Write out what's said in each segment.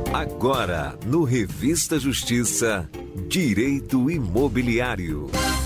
Agora, no Revista Justiça, Direito Imobiliário.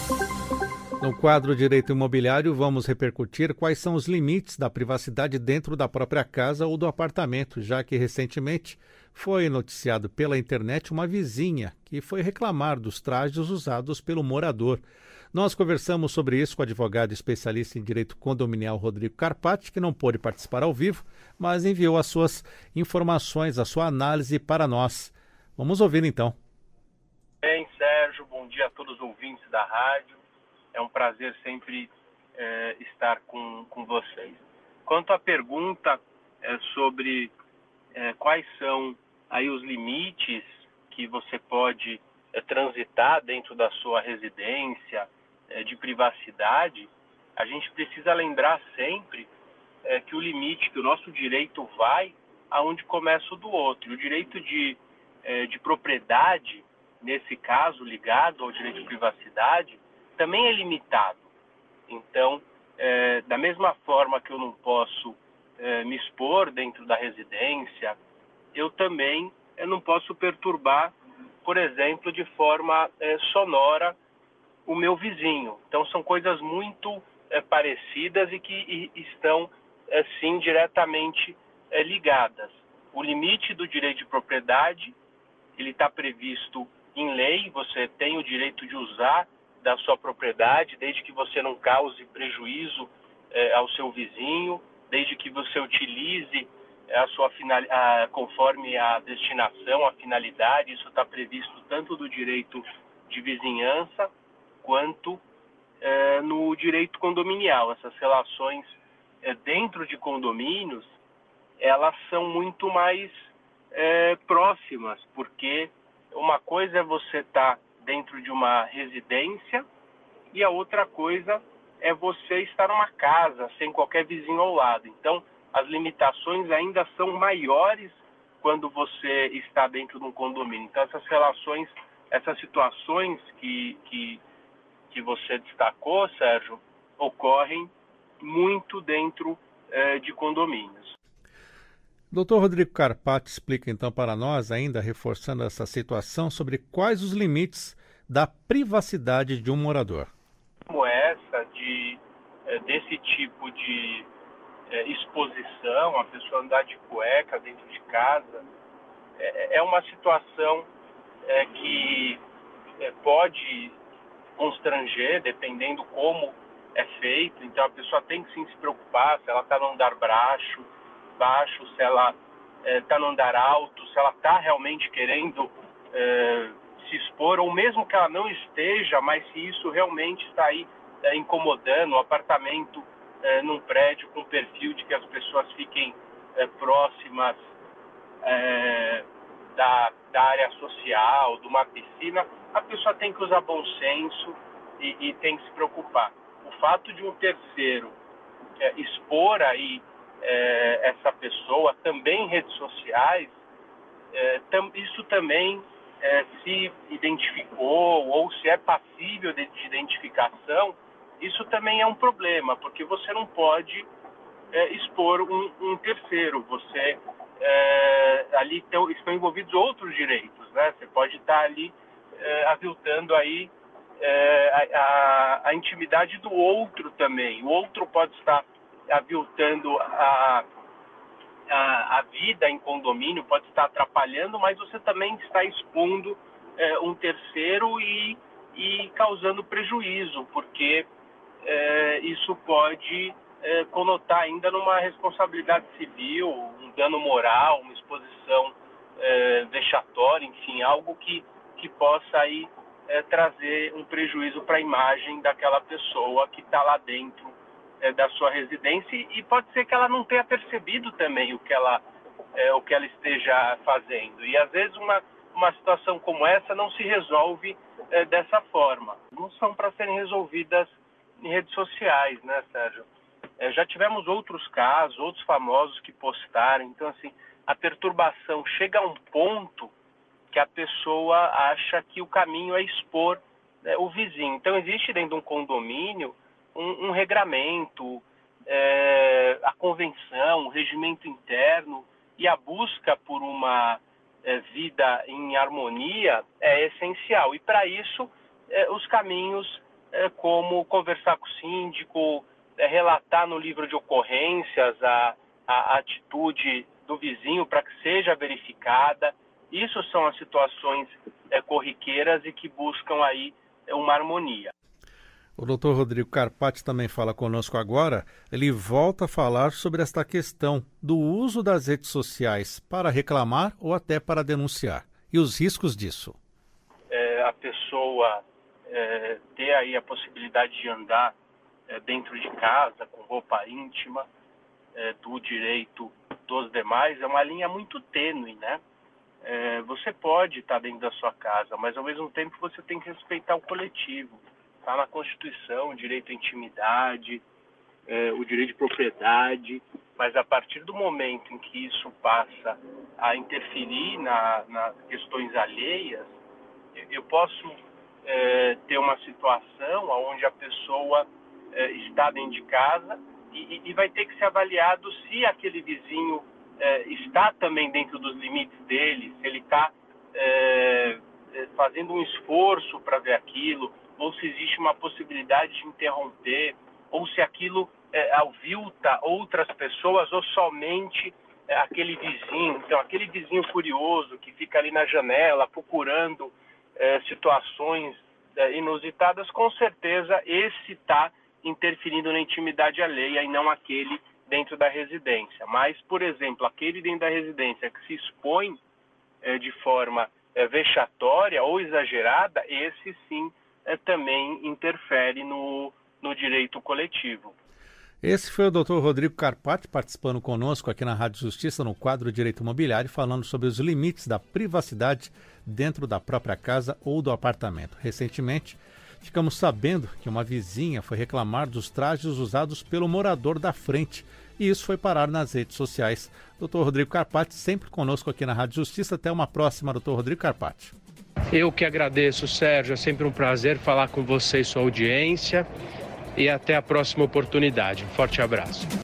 No quadro Direito Imobiliário, vamos repercutir quais são os limites da privacidade dentro da própria casa ou do apartamento, já que recentemente foi noticiado pela internet uma vizinha que foi reclamar dos trajes usados pelo morador. Nós conversamos sobre isso com o advogado especialista em direito condominial Rodrigo Carpati, que não pôde participar ao vivo, mas enviou as suas informações, a sua análise para nós. Vamos ouvir então. Bem, Sérgio, bom dia a todos os ouvintes da rádio. É um prazer sempre estar com vocês. Quanto à pergunta sobre quais são aí os limites que você pode transitar dentro da sua residência de privacidade, a gente precisa lembrar sempre que o limite, que o nosso direito vai aonde começa o do outro. O direito de propriedade, nesse caso, ligado ao direito de privacidade, também é limitado. Então, da mesma forma que eu não posso me expor dentro da residência, eu também não posso perturbar, por exemplo, de forma sonora o meu vizinho. Então, são coisas muito parecidas e que estão, sim, diretamente ligadas. O limite do direito de propriedade, ele está previsto em lei, você tem o direito de usar da sua propriedade, desde que você não cause prejuízo ao seu vizinho, desde que você utilize conforme a destinação, a finalidade. Isso está previsto tanto do direito de vizinhança quanto no direito condominial. Essas relações dentro de condomínios, elas são muito mais próximas, porque uma coisa é você estar dentro de uma residência e a outra coisa é você estar numa casa sem qualquer vizinho ao lado. Então, as limitações ainda são maiores quando você está dentro de um condomínio. Então, essas relações, essas situações que você destacou, Sérgio, ocorrem muito dentro de condomínios. Dr. Rodrigo Carpati explica então para nós, ainda reforçando essa situação, sobre quais os limites da privacidade de um morador. Como essa, desse tipo de exposição, a pessoa andar de cueca dentro de casa, é uma situação que pode constranger, dependendo como é feito. Então, a pessoa tem que sim se preocupar se ela está no andar baixo, se ela está no andar alto, se ela está realmente querendo se expor, ou mesmo que ela não esteja, mas se isso realmente está aí incomodando o apartamento num prédio com perfil de que as pessoas fiquem próximas da área social, de uma piscina, a pessoa tem que usar bom senso e tem que se preocupar. O fato de um terceiro expor aí essa pessoa também em redes sociais, isso também se identificou ou se é passível de identificação, isso também é um problema, porque você não pode expor um terceiro. Você ali estão envolvidos outros direitos, né? Você pode estar ali aviltando aí a intimidade do outro também. O outro pode estar aviltando a vida em condomínio, pode estar atrapalhando, mas você também está expondo um terceiro e causando prejuízo, porque isso pode conotar ainda numa responsabilidade civil, um dano moral, uma exposição vexatória, enfim, algo que possa aí trazer um prejuízo para a imagem daquela pessoa que está lá dentro da sua residência, e pode ser que ela não tenha percebido também o que ela esteja fazendo. E às vezes uma situação como essa não se resolve dessa forma. Não são para serem resolvidas em redes sociais, né, Sérgio? Já tivemos outros casos, outros famosos que postaram. Então, assim, a perturbação chega a um ponto que a pessoa acha que o caminho é expor o vizinho. Então, existe dentro de um condomínio um regramento, a convenção, o regimento interno e a busca por uma vida em harmonia é essencial. E para isso, os caminhos como conversar com o síndico, relatar no livro de ocorrências a atitude do vizinho para que seja verificada. Isso são as situações corriqueiras e que buscam aí uma harmonia. O doutor Rodrigo Carpati também fala conosco agora. Ele volta a falar sobre esta questão do uso das redes sociais para reclamar ou até para denunciar e os riscos disso. A pessoa ter aí a possibilidade de andar dentro de casa com roupa íntima do direito dos demais é uma linha muito tênue, né? Você pode estar dentro da sua casa, mas ao mesmo tempo você tem que respeitar o coletivo. Está na Constituição o direito à intimidade, o direito de propriedade, mas a partir do momento em que isso passa a interferir nas questões alheias, eu posso ter uma situação onde a pessoa está dentro de casa e vai ter que ser avaliado se aquele vizinho está também dentro dos limites dele, se ele está fazendo um esforço para ver aquilo, ou se existe uma possibilidade de interromper, ou se aquilo avilta outras pessoas ou somente aquele vizinho. Então, aquele vizinho curioso que fica ali na janela procurando situações inusitadas, com certeza esse está interferindo na intimidade alheia e não aquele dentro da residência. Mas, por exemplo, aquele dentro da residência que se expõe de forma vexatória ou exagerada, esse sim também interfere no direito coletivo. Esse foi o Dr. Rodrigo Carpati participando conosco aqui na Rádio Justiça no quadro Direito Imobiliário, falando sobre os limites da privacidade dentro da própria casa ou do apartamento. Recentemente, ficamos sabendo que uma vizinha foi reclamar dos trajes usados pelo morador da frente e isso foi parar nas redes sociais. Dr. Rodrigo Carpati sempre conosco aqui na Rádio Justiça. Até uma próxima, Dr. Rodrigo Carpati. Eu que agradeço, Sérgio. É sempre um prazer falar com você e sua audiência. E até a próxima oportunidade. Um forte abraço.